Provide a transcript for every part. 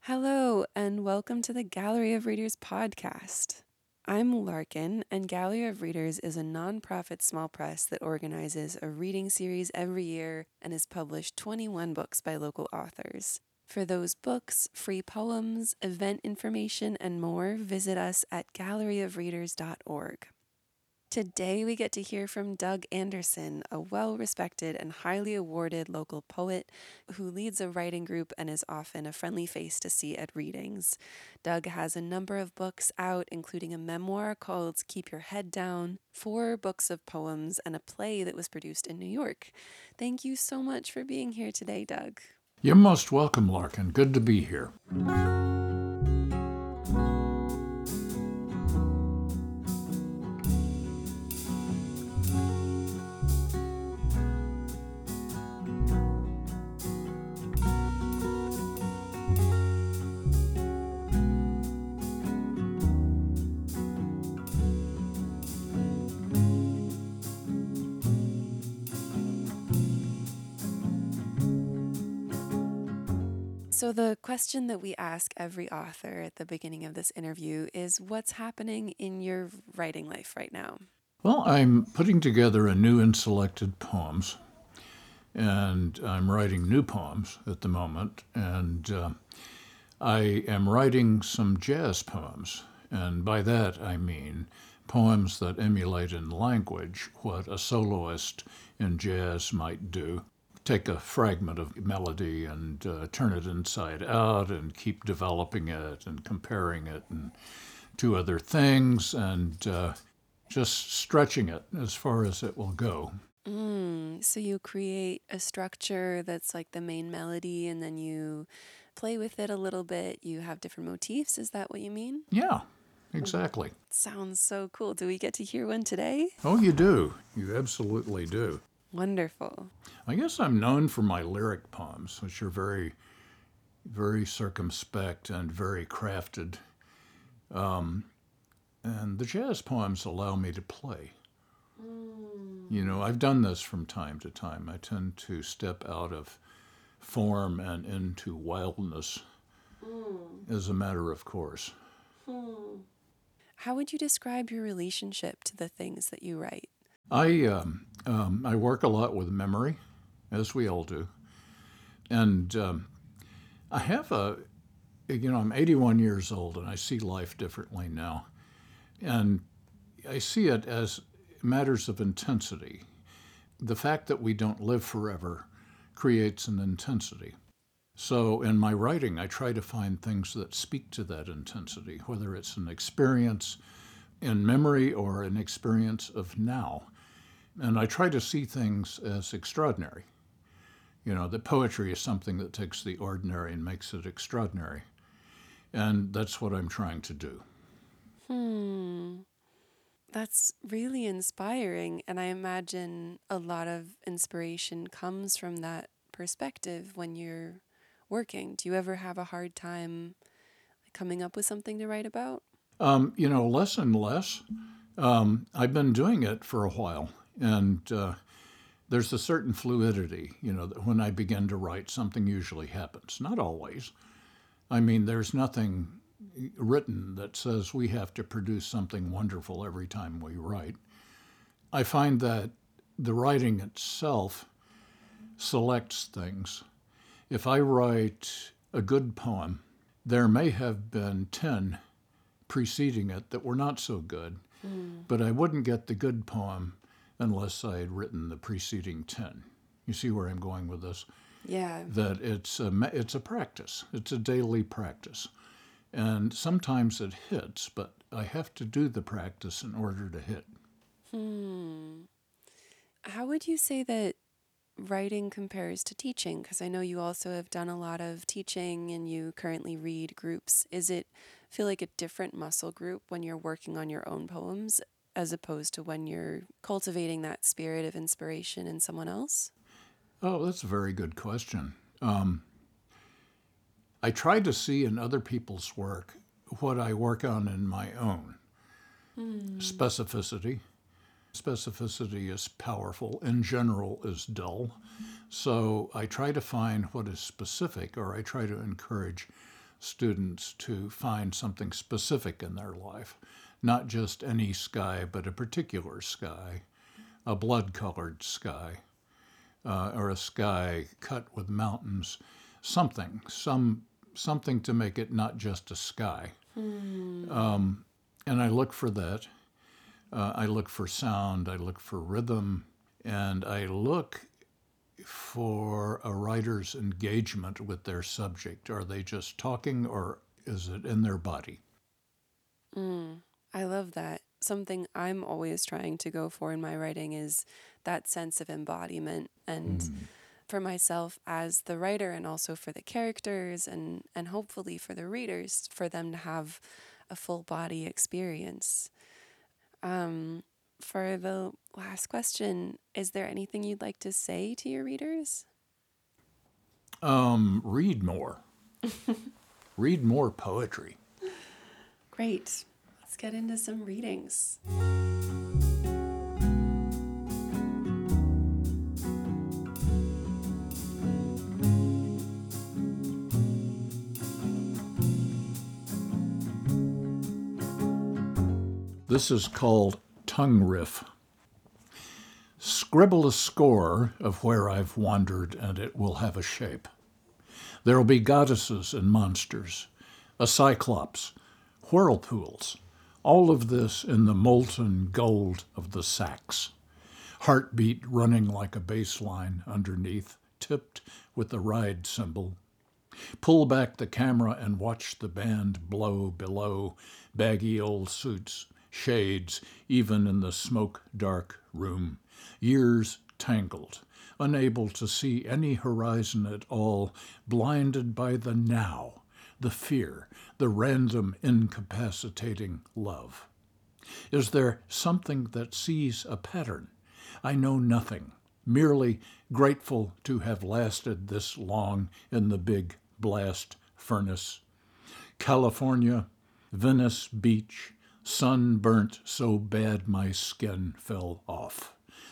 Hello, and welcome to the Gallery of Readers podcast. I'm Larkin, and Gallery of Readers is a nonprofit small press that organizes a reading series every year and has published 21 books by local authors. For those books, free poems, event information, and more, visit us at galleryofreaders.org. Today, we get to hear from Doug Anderson, a well-respected and highly awarded local poet who leads a writing group and is often a friendly face to see at readings. Doug has a number of books out, including a memoir called Keep Your Head Down, 4 books of poems, and a play that was produced in New York. Thank you so much for being here today, Doug. You're most welcome, Larkin. Good to be here. So, the question that we ask every author at the beginning of this interview is what's happening in your writing life right now? Well, I'm putting together a new and selected poems, and I'm writing new poems at the moment, and I am writing some jazz poems, and by that I mean poems that emulate in language what a soloist in jazz might do. Take a fragment of melody and turn it inside out and keep developing it and comparing it and to other things and just stretching it as far as it will go. So you create a structure that's like the main melody and then you play with it a little bit. You have different motifs. Is that what you mean? Yeah, exactly. Sounds so cool. Do we get to hear one today? Oh, you do. You absolutely do. Wonderful. I guess I'm known for my lyric poems, which are very, very circumspect and very crafted. And the jazz poems allow me to play. You know, I've done this from time to time. I tend to step out of form and into wildness as a matter of course. How would you describe your relationship to the things that you write? I work a lot with memory, as we all do. And I have I'm 81 years old and I see life differently now. And I see it as matters of intensity. The fact that we don't live forever creates an intensity. So in my writing, I try to find things that speak to that intensity, whether it's an experience in memory or an experience of now. And I try to see things as extraordinary. You know, that poetry is something that takes the ordinary and makes it extraordinary. And that's what I'm trying to do. That's really inspiring. And I imagine a lot of inspiration comes from that perspective when you're working. Do you ever have a hard time coming up with something to write about? Less and less. I've been doing it for a while. And there's a certain fluidity, that when I begin to write, something usually happens. Not always. I mean, there's nothing written that says we have to produce something wonderful every time we write. I find that the writing itself selects things. If I write a good poem, there may have been 10 preceding it that were not so good, but I wouldn't get the good poem unless I had written the preceding 10. You see where I'm going with this? Yeah. That it's a practice. It's a daily practice. And sometimes it hits, but I have to do the practice in order to hit. How would you say that writing compares to teaching? Because I know you also have done a lot of teaching and you currently read groups. Is it feel like a different muscle group when you're working on your own poems as opposed to when you're cultivating that spirit of inspiration in someone else? Oh, that's a very good question. I try to see in other people's work what I work on in my own. Specificity. Specificity is powerful, in general is dull. So I try to find what is specific, or I try to encourage students to find something specific in their life, not just any sky, but a particular sky, a blood-colored sky, or a sky cut with mountains, something to make it not just a sky. And I look for that. I look for sound, I look for rhythm, and I look for a writer's engagement with their subject. Are they just talking, or is it in their body? I love that. Something I'm always trying to go for in my writing is that sense of embodiment. And for myself as the writer, and also for the characters, and hopefully for the readers, for them to have a full body experience. For the last question, is there anything you'd like to say to your readers? Read more. Read more poetry. Great. Let's get into some readings. This is called Tongue Riff. Scribble a score of where I've wandered, and it will have a shape. There'll be goddesses and monsters, a cyclops, whirlpools, all of this in the molten gold of the sax. Heartbeat running like a bass line underneath, tipped with the ride cymbal. Pull back the camera and watch the band blow below, baggy old suits, shades, even in the smoke-dark room. Years tangled, unable to see any horizon at all, blinded by the now, the fear, the random incapacitating love. Is there something that sees a pattern? I know nothing, merely grateful to have lasted this long in the big blast furnace. California, Venice Beach, sun burnt so bad my skin fell off.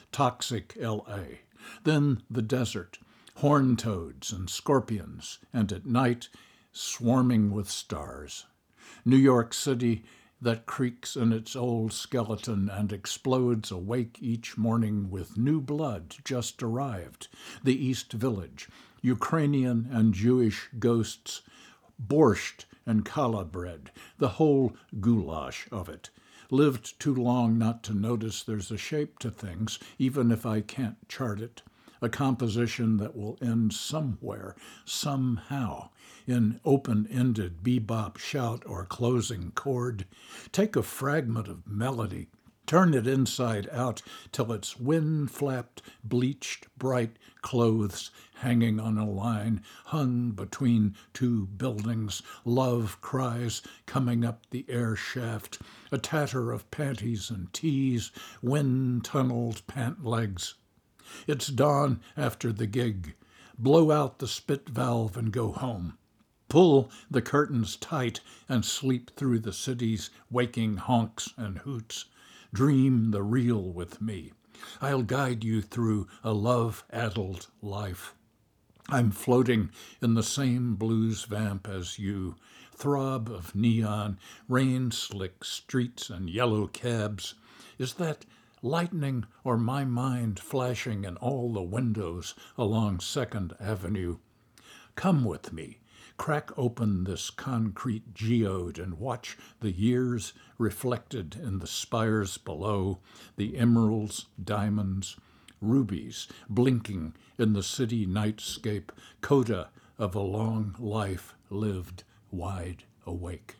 Toxic L.A., then the desert, horn toads and scorpions, and at night, swarming with stars. New York City that creaks in its old skeleton and explodes awake each morning with new blood just arrived. The East Village, Ukrainian and Jewish ghosts, borscht and challah bread, the whole goulash of it. Lived too long not to notice there's a shape to things, even if I can't chart it. A composition that will end somewhere, somehow, in open-ended bebop shout or closing chord. Take a fragment of melody, turn it inside out till it's wind-flapped, bleached, bright clothes hanging on a line, hung between two buildings, love cries coming up the air shaft, a tatter of panties and tees, wind-tunneled pant legs. It's dawn after the gig. Blow out the spit valve and go home. Pull the curtains tight and sleep through the city's waking honks and hoots. Dream the real with me. I'll guide you through a love-addled life. I'm floating in the same blues vamp as you, throb of neon, rain-slick streets and yellow cabs. Is that lightning or my mind flashing in all the windows along 2nd Avenue? Come with me. Crack open this concrete geode and watch the years reflected in the spires below, the emeralds, diamonds, rubies blinking in the city nightscape, coda of a long life lived wide awake.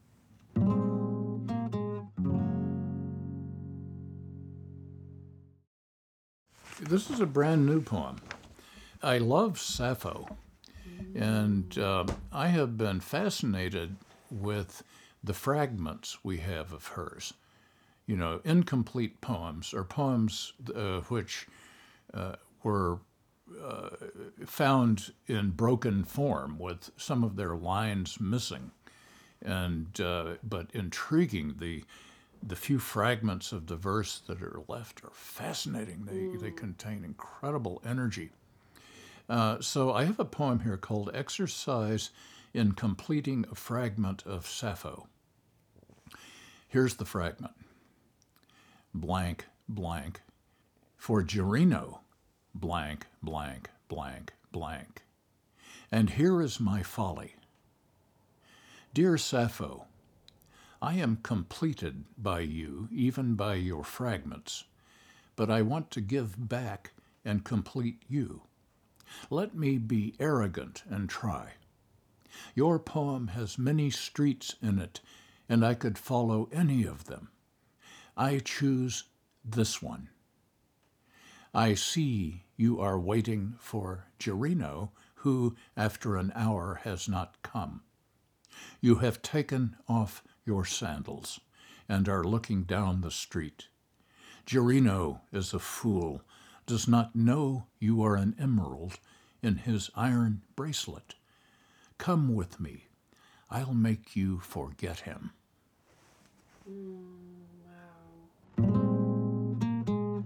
This is a brand new poem. I love Sappho. And I have been fascinated with the fragments we have of hers. You know, incomplete poems, or poems which were found in broken form with some of their lines missing. And but intriguing, the few fragments of the verse that are left are fascinating. They contain incredible energy. So I have a poem here called Exercise in completing a fragment of Sappho. Here's the fragment. Blank, blank. For Gerino, blank, blank, blank, blank. And here is my folly. Dear Sappho, I am completed by you, even by your fragments, but I want to give back and complete you. Let me be arrogant and try. Your poem has many streets in it, and I could follow any of them. I choose this one. I see you are waiting for Gerino, who, after an hour, has not come. You have taken off your sandals and are looking down the street. Gerino is a fool, does not know you are an emerald in his iron bracelet. Come with me. I'll make you forget him. Wow.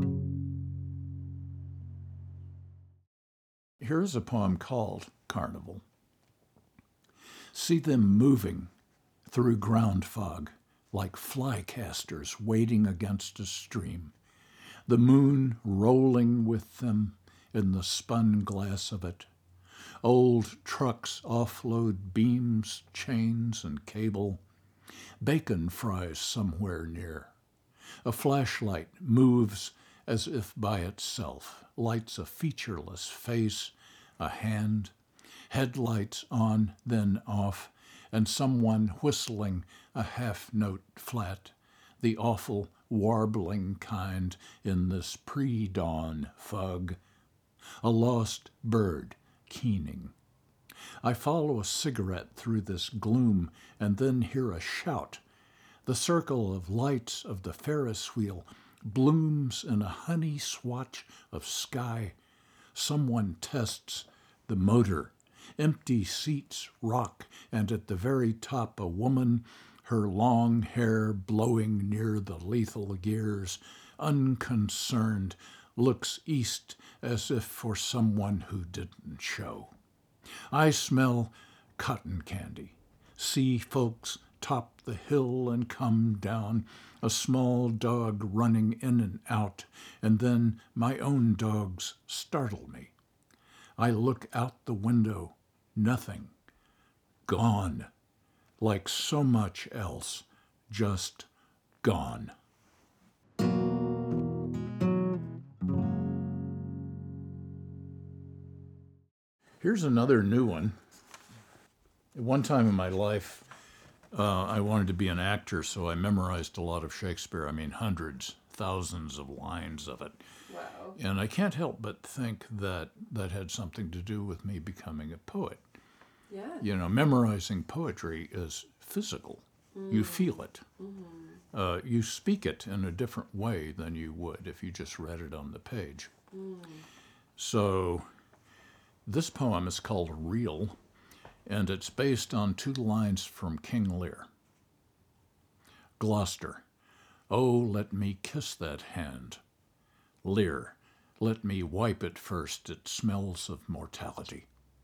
Here's a poem called Carnival. See them moving through ground fog like flycasters wading against a stream, the moon rolling with them in the spun glass of it. Old trucks offload beams, chains, and cable. Bacon fries somewhere near. A flashlight moves as if by itself, lights a featureless face, a hand, headlights on, then off, and someone whistling a half-note flat, the awful warbling kind in this pre-dawn fog. A lost bird keening. I follow a cigarette through this gloom and then hear a shout. The circle of lights of the Ferris wheel blooms in a honey swatch of sky. Someone tests the motor. Empty seats rock, and at the very top a woman, her long hair blowing near the lethal gears, unconcerned, looks east as if for someone who didn't show. I smell cotton candy, see folks top the hill and come down, a small dog running in and out, and then my own dogs startle me. I look out the window, nothing, gone, like so much else, just gone. Here's another new one. At one time in my life, I wanted to be an actor, so I memorized a lot of Shakespeare. I mean, hundreds, thousands of lines of it. Wow. And I can't help but think that that had something to do with me becoming a poet. Yeah. You know, memorizing poetry is physical. You feel it. You speak it in a different way than you would if you just read it on the page. So this poem is called Reel, and it's based on 2 lines from King Lear. Gloucester, oh, let me kiss that hand. Lear, let me wipe it first, it smells of mortality.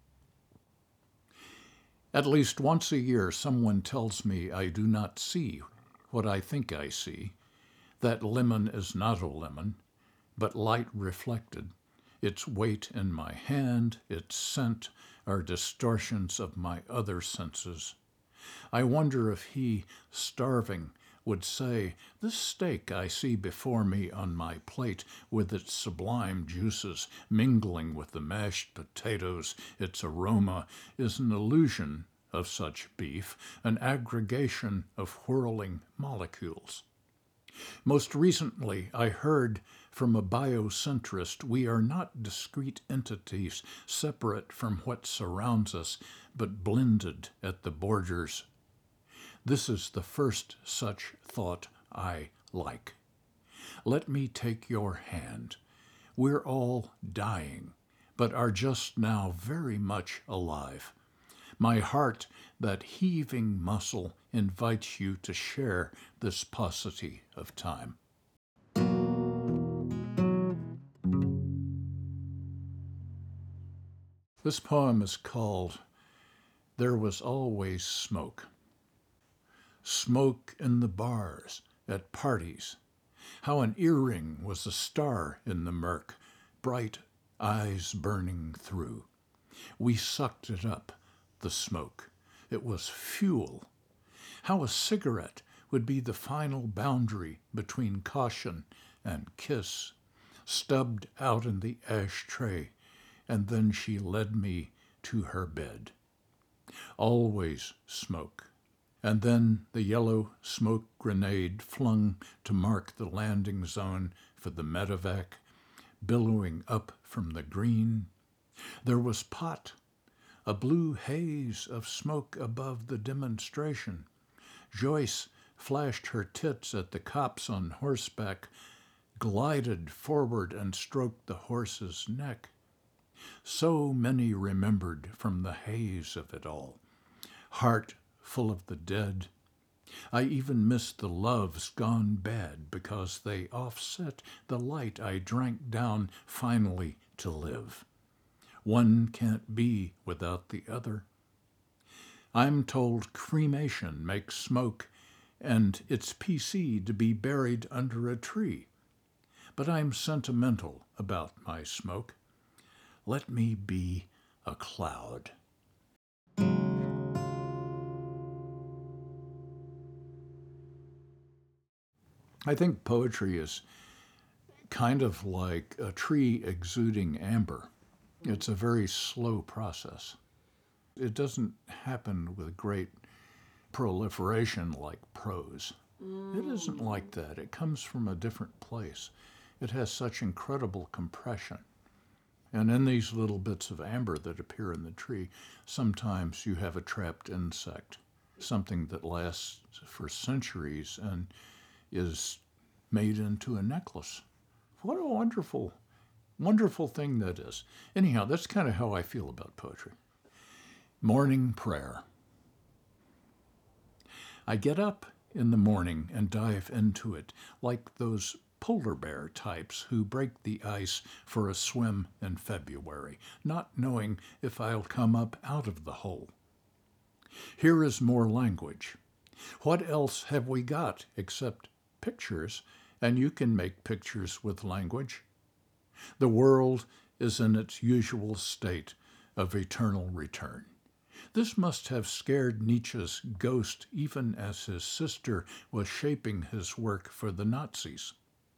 At least once a year, someone tells me I do not see what I think I see. That lemon is not a lemon, but light reflected. Its weight in my hand, its scent, are distortions of my other senses. I wonder if he, starving, would say, this steak I see before me on my plate, with its sublime juices mingling with the mashed potatoes, its aroma, is an illusion of such beef, an aggregation of whirling molecules. Most recently, I heard from a biocentrist we are not discrete entities separate from what surrounds us, but blended at the borders. This is the first such thought I like. Let me take your hand. We're all dying, but are just now very much alive. My heart, that heaving muscle, invites you to share this paucity of time. This poem is called there was always smoke. Smoke in the bars, at parties. How an earring was a star in the murk, bright eyes burning through. We sucked it up, the smoke. It was fuel. How a cigarette would be the final boundary between caution and kiss, stubbed out in the ashtray, and then she led me to her bed. Always smoke. And then the yellow smoke grenade flung to mark the landing zone for the medevac, billowing up from the green. There was pot, a blue haze of smoke above the demonstration. Joyce flashed her tits at the cops on horseback, glided forward and stroked the horse's neck. So many remembered from the haze of it all. Heart full of the dead. I even missed the loves gone bad because they offset the light I drank down finally to live. One can't be without the other. I'm told cremation makes smoke, and it's PC to be buried under a tree. But I'm sentimental about my smoke. Let me be a cloud. I think poetry is kind of like a tree exuding amber. It's a very slow process. It doesn't happen with great proliferation like prose. It isn't like that. It comes from a different place. It has such incredible compression. And in these little bits of amber that appear in the tree, sometimes you have a trapped insect, something that lasts for centuries and is made into a necklace. What a wonderful, wonderful thing that is. Anyhow, that's kind of how I feel about poetry. Morning prayer. I get up in the morning and dive into it like those polar bear types who break the ice for a swim in February, not knowing if I'll come up out of the hole. Here is more language. What else have we got except pictures? And you can make pictures with language. The world is in its usual state of eternal return. This must have scared Nietzsche's ghost even as his sister was shaping his work for the Nazis.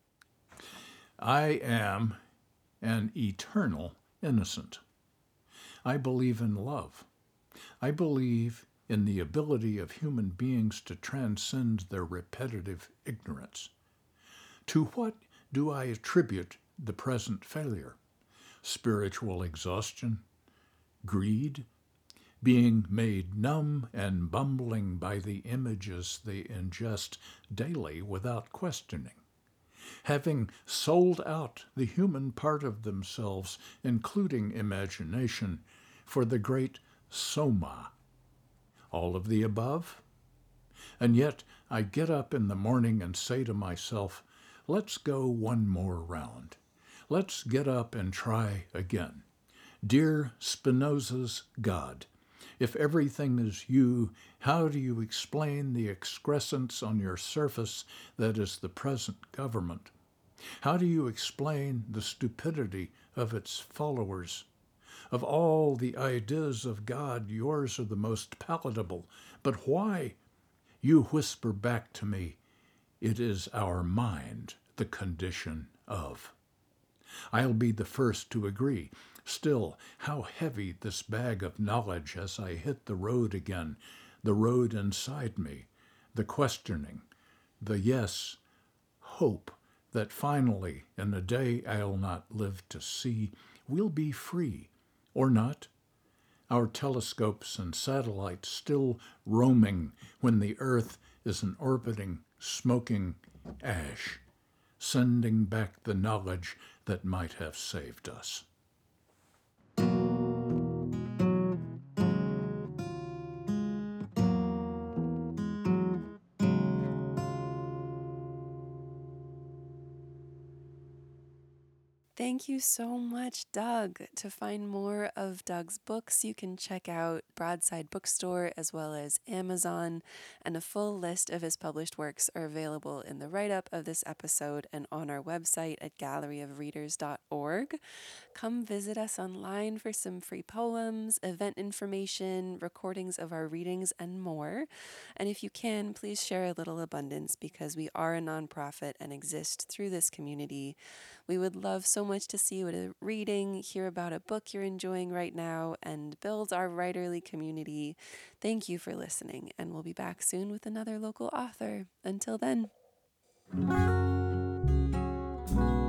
I am an eternal innocent. I believe in love. I believe in the ability of human beings to transcend their repetitive ignorance. To what do I attribute the present failure? Spiritual exhaustion? Greed? Being made numb and bumbling by the images they ingest daily without questioning? Having sold out the human part of themselves, including imagination, for the great soma? All of the above? And yet I get up in the morning and say to myself, let's go one more round. Let's get up and try again. Dear Spinoza's God, if everything is you, how do you explain the excrescence on your surface that is the present government? How do you explain the stupidity of its followers? Of all the ideas of God, yours are the most palatable. But why? You whisper back to me, it is our mind, the condition of. I'll be the first to agree. Still, how heavy this bag of knowledge as I hit the road again, the road inside me, the questioning, the yes, hope that finally, in a day I'll not live to see, we'll be free, or not. Our telescopes and satellites still roaming when the Earth is an orbiting, smoking ash, sending back the knowledge that might have saved us. Thank you so much, Doug. To find more of Doug's books, you can check out Broadside Bookstore as well as Amazon, and a full list of his published works are available in the write-up of this episode and on our website at galleryofreaders.org. Come visit us online for some free poems, event information, recordings of our readings, and more. And if you can, please share a little abundance because we are a nonprofit and exist through this community. We would love so much to see you at a reading, hear about a book you're enjoying right now, and build our writerly community. Thank you for listening, and we'll be back soon with another local author. Until then.